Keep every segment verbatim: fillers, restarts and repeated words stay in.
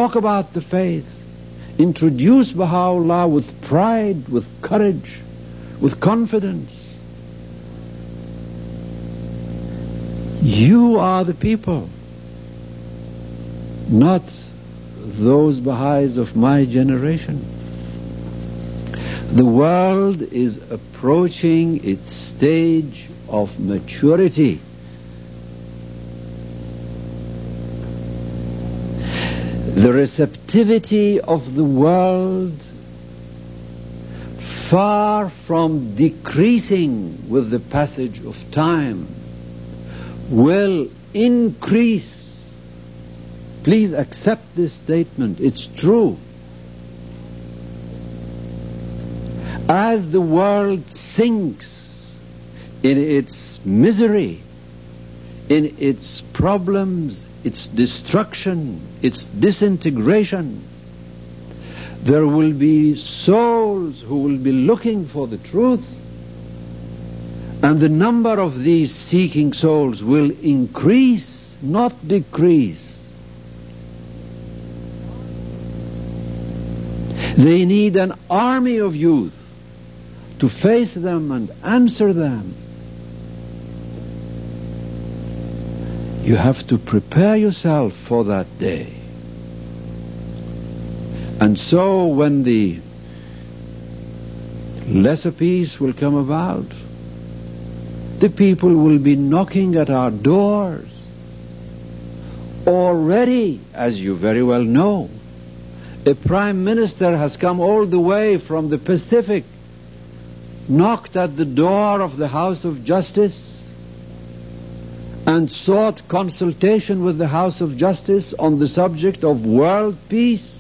talk about the faith, introduce Baha'u'llah with pride, with courage, with confidence. You are the people, not those Baha'is of my generation. The world is approaching its stage of maturity. The receptivity of the world, far from decreasing with the passage of time, will increase. Please accept this statement. It's true. As the world sinks in its misery, in its problems, its destruction, its disintegration, there will be souls who will be looking for the truth, and the number of these seeking souls will increase, not decrease. They need an army of youth to face them and answer them. You have to prepare yourself for that day. And so when the lesser peace will come about, the people will be knocking at our doors. Already, as you very well know, a prime minister has come all the way from the Pacific, knocked at the door of the House of Justice, and sought consultation with the House of Justice on the subject of world peace.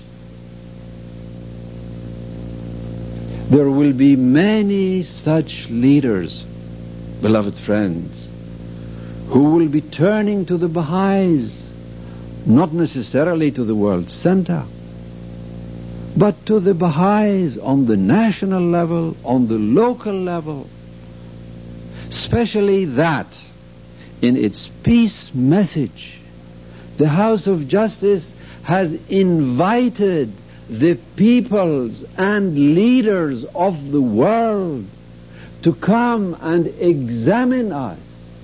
There will be many such leaders, beloved friends, who will be turning to the Baha'is, not necessarily to the world center, but to the Baha'is on the national level, on the local level, especially that in its peace message, the House of Justice has invited the peoples and leaders of the world to come and examine us,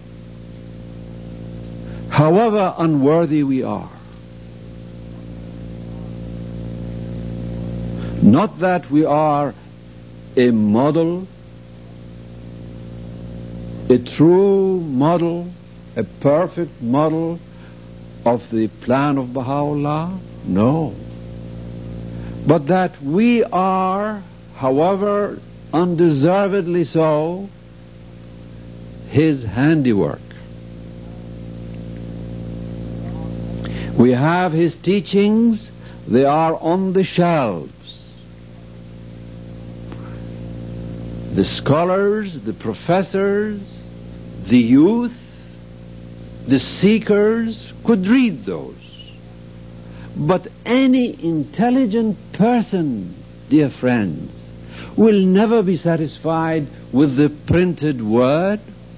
however unworthy we are. Not that we are a model, a true model, a perfect model of the plan of Baha'u'llah, no. But that we are, however undeservedly so, his handiwork. We have his teachings, they are on the shelves. The scholars, the professors, the youth, the seekers could read those. But any intelligent person, dear friends, will never be satisfied with the printed word.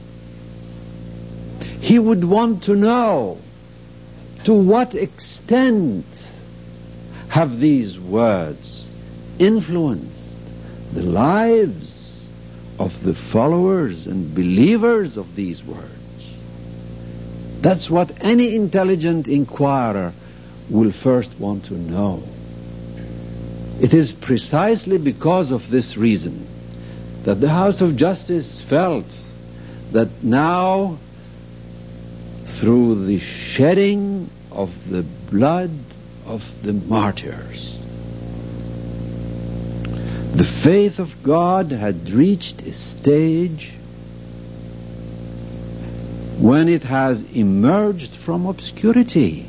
He would want to know to what extent have these words influenced the lives of the followers and believers of these words. That's what any intelligent inquirer will first want to know. It is precisely because of this reason that the House of Justice felt that now, through the shedding of the blood of the martyrs, the faith of God had reached a stage when it has emerged from obscurity.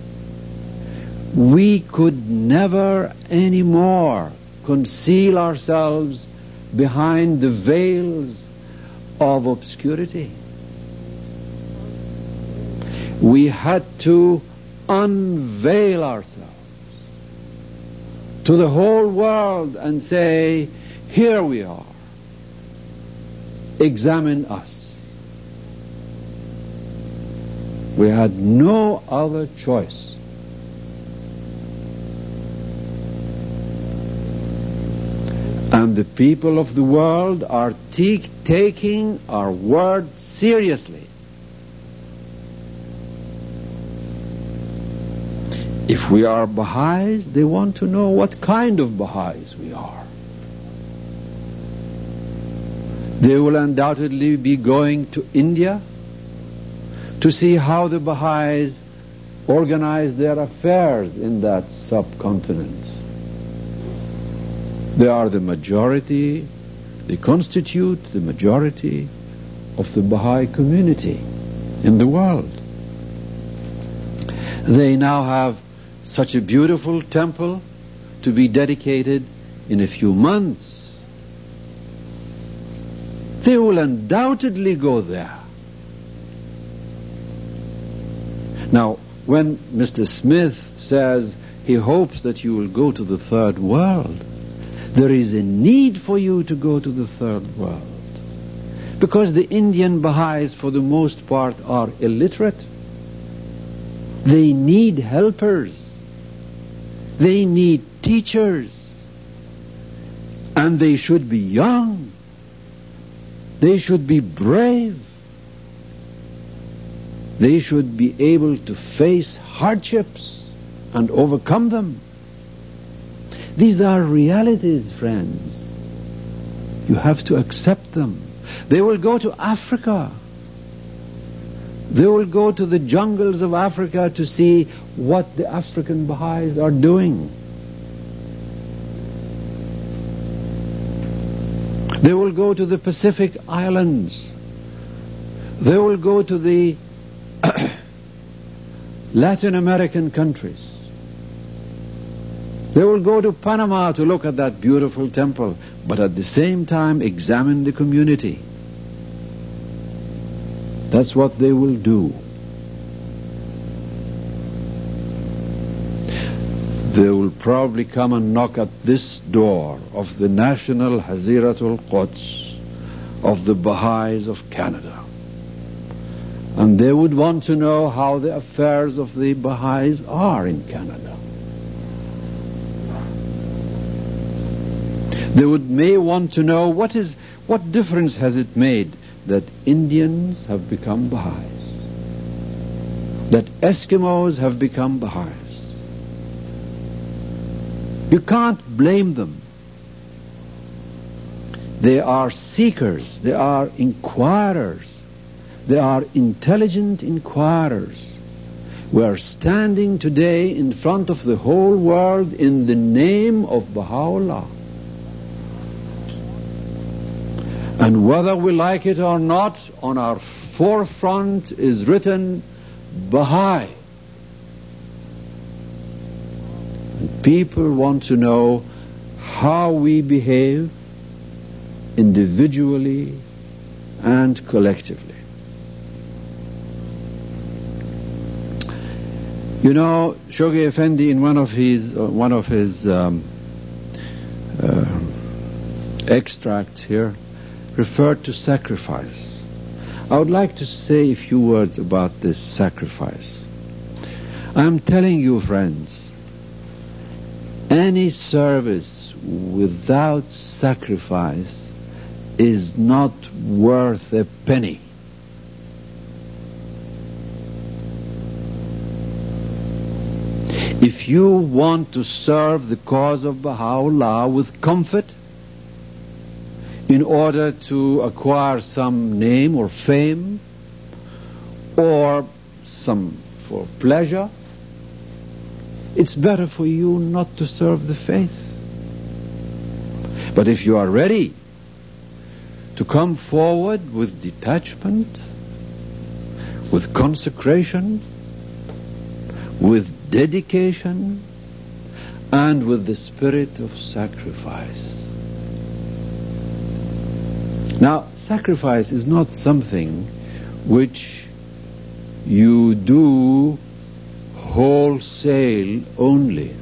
We could never anymore conceal ourselves behind the veils of obscurity. We had to unveil ourselves to the whole world and say, here we are. Examine us. We had no other choice. And the people of the world are te- taking our word seriously. If we are Baha'is, they want to know what kind of Baha'is we are. They will undoubtedly be going to India to see how the Baha'is organize their affairs in that subcontinent. They are the majority, they constitute the majority of the Baha'i community in the world. They now have such a beautiful temple to be dedicated in a few months. They will undoubtedly go there. Now, when Mister Smith says he hopes that you will go to the third world, there is a need for you to go to the third world. Because the Indian Baha'is, for the most part, are illiterate. They need helpers. They need teachers. And they should be young. They should be brave. They should be able to face hardships and overcome them. These are realities, friends. You have to accept them. They will go to Africa. They will go to the jungles of Africa to see what the African Baha'is are doing. They will go to the Pacific Islands. They will go to the Latin American countries. They will go to Panama to look at that beautiful temple, but at the same time examine the community. That's what they will do. They will probably come and knock at this door of the National Haziratul Quds of the Baha'is of Canada. And they would want to know how the affairs of the Baha'is are in Canada. They would may want to know what is what difference has it made that Indians have become Baha'is, that Eskimos have become Baha'is. You can't blame them. They are seekers, they are inquirers, they are intelligent inquirers. We are standing today in front of the whole world in the name of Baha'u'llah. And whether we like it or not, on our forefront is written Baha'i. And people want to know how we behave individually and collectively. You know, Shoghi Effendi, in one of his uh, one of his um, uh, extracts here, referred to sacrifice. I would like to say a few words about this sacrifice. I'm telling you, friends, any service without sacrifice is not worth a penny. If you want to serve the cause of Baha'u'llah with comfort, in order to acquire some name or fame, or some for pleasure, it's better for you not to serve the faith. But if you are ready to come forward with detachment, with consecration, with dedication, and with the spirit of sacrifice. Now, sacrifice is not something which you do wholesale only.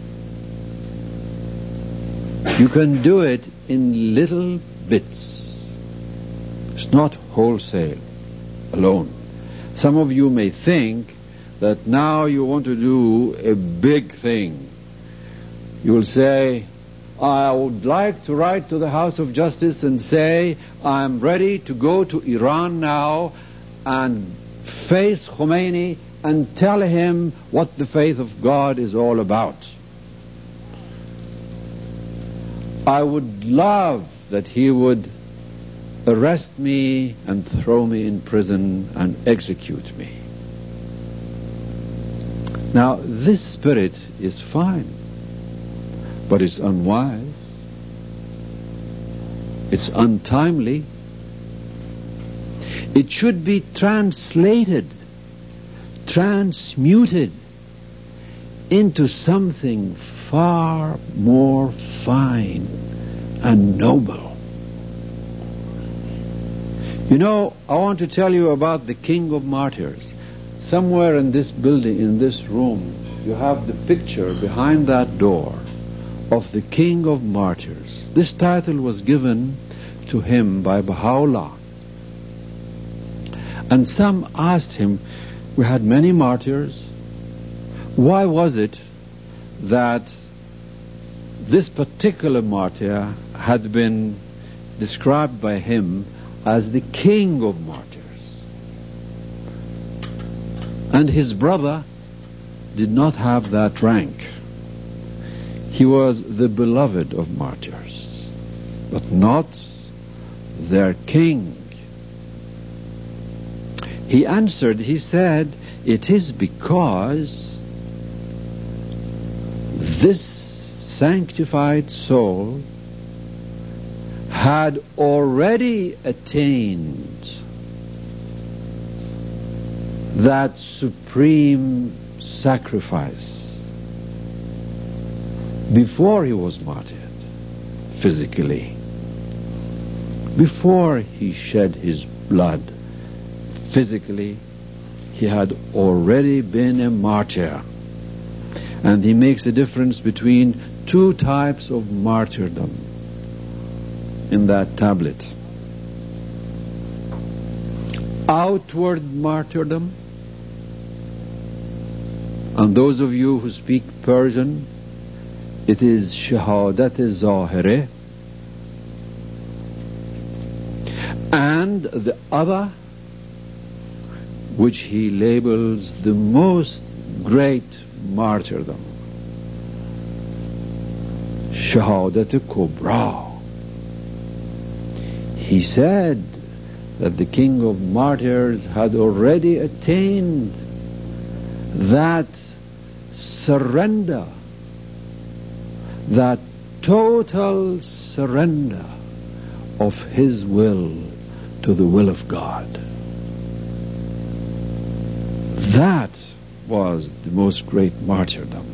You can do it in little bits. It's not wholesale alone. Some of you may think that now you want to do a big thing. You will say, I would like to write to the House of Justice and say, I'm ready to go to Iran now and face Khomeini and tell him what the faith of God is all about. I would love that he would arrest me and throw me in prison and execute me. Now, this spirit is fine, but it's unwise. It's untimely. It should be translated, transmuted into something far more fine and noble. You know, I want to tell you about the King of Martyrs. Somewhere in this building, in this room, you have the picture behind that door of the King of Martyrs. This title was given to him by Baha'u'llah. And some asked him, we had many martyrs. Why was it that this particular martyr had been described by him as the King of Martyrs? And his brother did not have that rank. He was the beloved of martyrs, but not their king. He answered, he said, it is because this sanctified soul had already attained that supreme sacrifice before he was martyred physically, before he shed his blood physically. He had already been a martyr. And he makes a difference between two types of martyrdom in that tablet. Outward martyrdom. And those of you who speak Persian, it is shahadat-e-zahire. And the other, which he labels the most great martyrdom, shahadat-e-kubra. He said that the King of Martyrs had already attained that surrender, that total surrender of his will to the will of God. That was the most great martyrdom.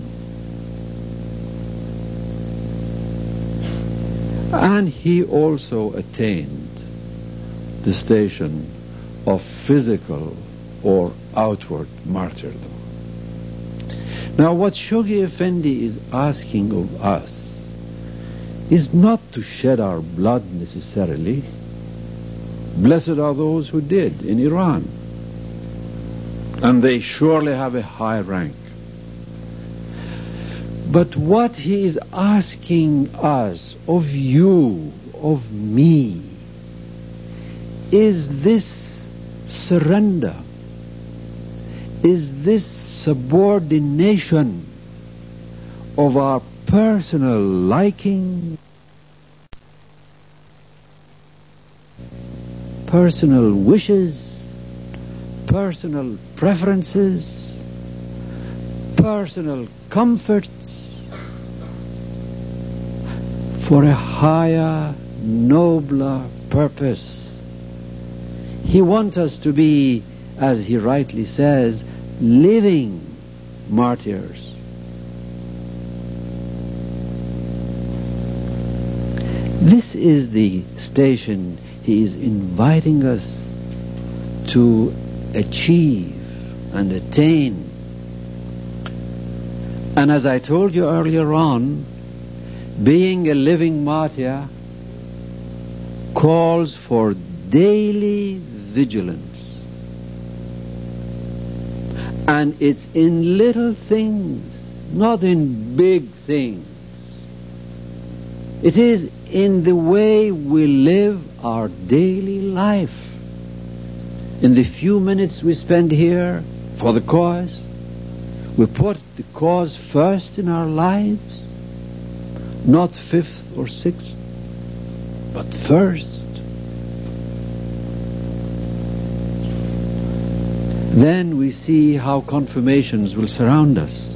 And he also attained the station of physical or outward martyrdom. Now, what Shoghi Effendi is asking of us is not to shed our blood necessarily. Blessed are those who did in Iran, and they surely have a high rank. But what he is asking us, of you, of me, is this surrender, is this subordination of our personal liking, personal wishes, personal preferences, personal comforts for a higher, nobler purpose. He wants us to be, as he rightly says, living martyrs. This is the station he is inviting us to achieve and attain. And as I told you earlier on, being a living martyr calls for daily vigilance. And it's in little things, not in big things. It is in the way we live our daily life. In the few minutes we spend here for the cause, we put the cause first in our lives, not fifth or sixth, but first. Then we see how confirmations will surround us.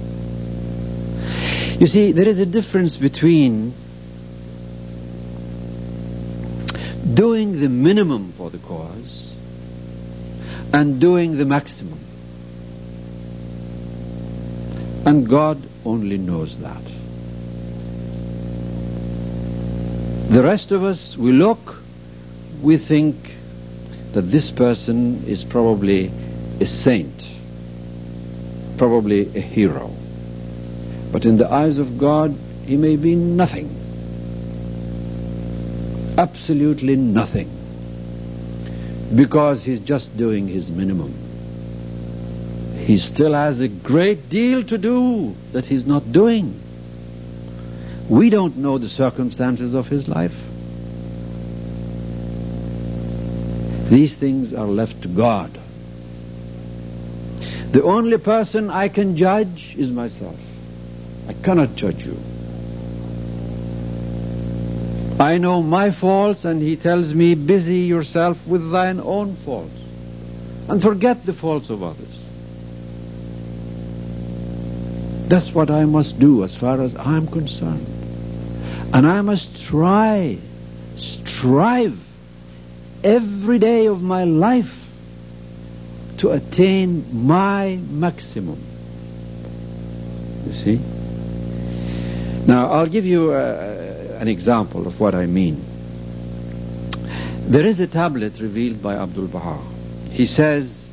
You see, there is a difference between doing the minimum for the cause and doing the maximum. And God only knows that. The rest of us, we look, we think that this person is probably a saint, probably a hero. But in the eyes of God, he may be nothing. Absolutely nothing. Because he's just doing his minimum. He still has a great deal to do that he's not doing. We don't know the circumstances of his life. These things are left to God. The only person I can judge is myself. I cannot judge you. I know my faults, and he tells me, busy yourself with thine own faults and forget the faults of others. That's what I must do as far as I'm concerned. And I must try, strive every day of my life to attain my maximum. You see? Now, I'll give you uh, an example of what I mean. There is a tablet revealed by Abdul Baha. He says,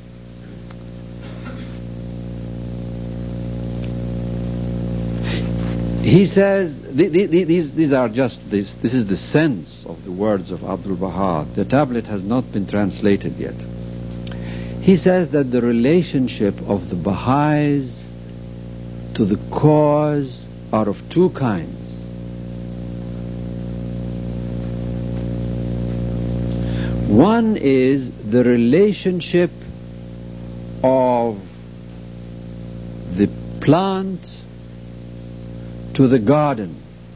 he says, th- th- th- these, these are just, this, this is the sense of the words of Abdul Baha. The tablet has not been translated yet. He says that the relationship of the Baha'is to the cause are of two kinds. One is the relationship of the plant to the garden.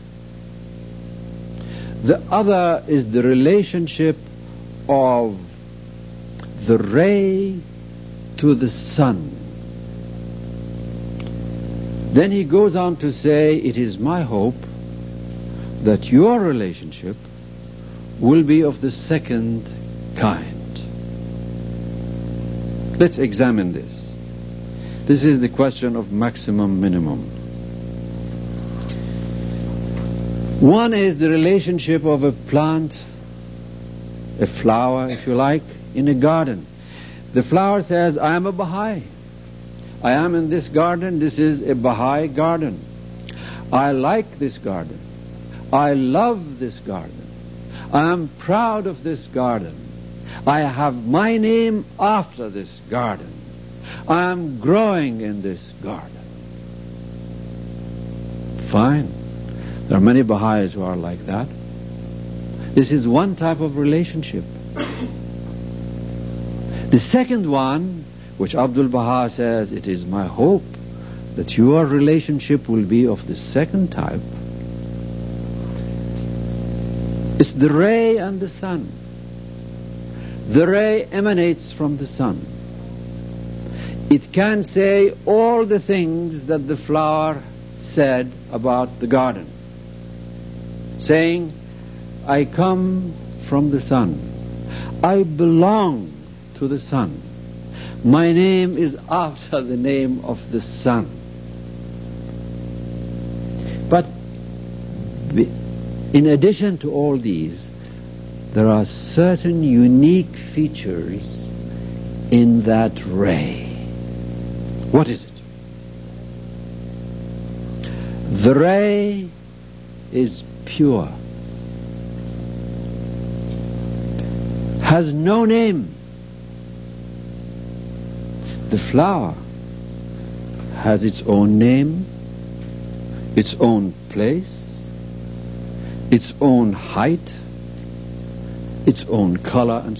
The other is the relationship of the ray to the sun. Then he goes on to say, it is my hope that your relationship will be of the second kind. Let's examine this. This is the question of maximum, minimum. One is the relationship of a plant, a flower, if you like, in a garden. The flower says, I am a Baha'i. I am in this garden. This is a Baha'i garden. I like this garden. I love this garden. I am proud of this garden. I have my name after this garden. I am growing in this garden. Fine. There are many Baha'is who are like that. This is one type of relationship. The second one, which Abdul Baha says, it is my hope that your relationship will be of the second type. It's the ray and the sun. The ray emanates from the sun. It can say all the things that the flower said about the garden, saying, I come from the sun. I belong to the sun. My name is after the name of the sun. But in addition to all these, there are certain unique features in that ray. What is it? The ray is pure, has no name. The flower has its own name, its own place, its own height, its own color, and